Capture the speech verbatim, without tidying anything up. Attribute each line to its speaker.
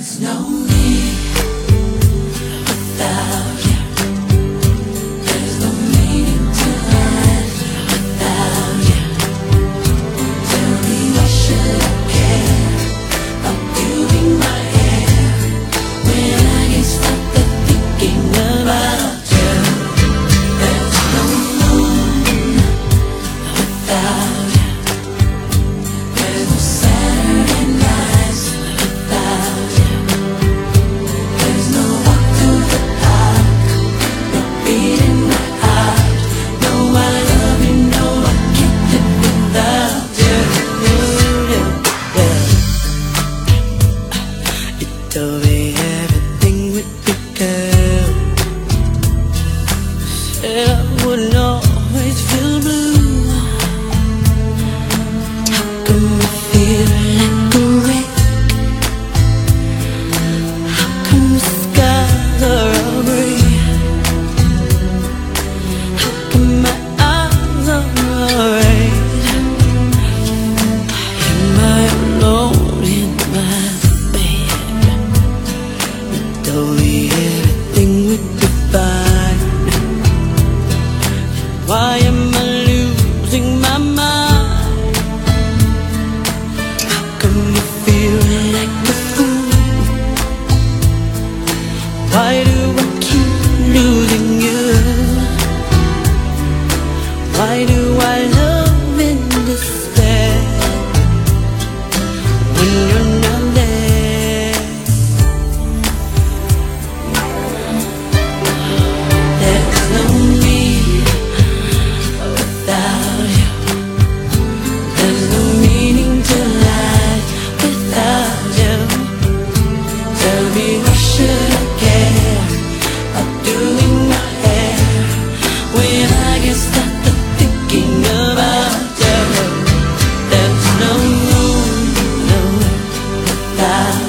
Speaker 1: There's no me without you. There's no meaning to life without you. Tell me why should I care about you in my hair when I can't stop the thinking about you. There's no moon without you. There's no Saturday nights without you. There's no walk to the park, no beat in my heart. No, I love you, no, I can't live without you. You told me everything would be good. Said I wouldn't always feel blue. How come I feel like a wreck? How come the skies are all gray? How come my eyes are red? Am I alone in my bed? You told me everything would be fine. Why am I losing my mind? How come you feel like a fool? Why do I keep losing you? Why do I love in despair when you're not there? There's no me without you. There's no meaning to life without you. Tell me why should I care about doing my hair when I can't stop the thinking about you. There's no moon, no without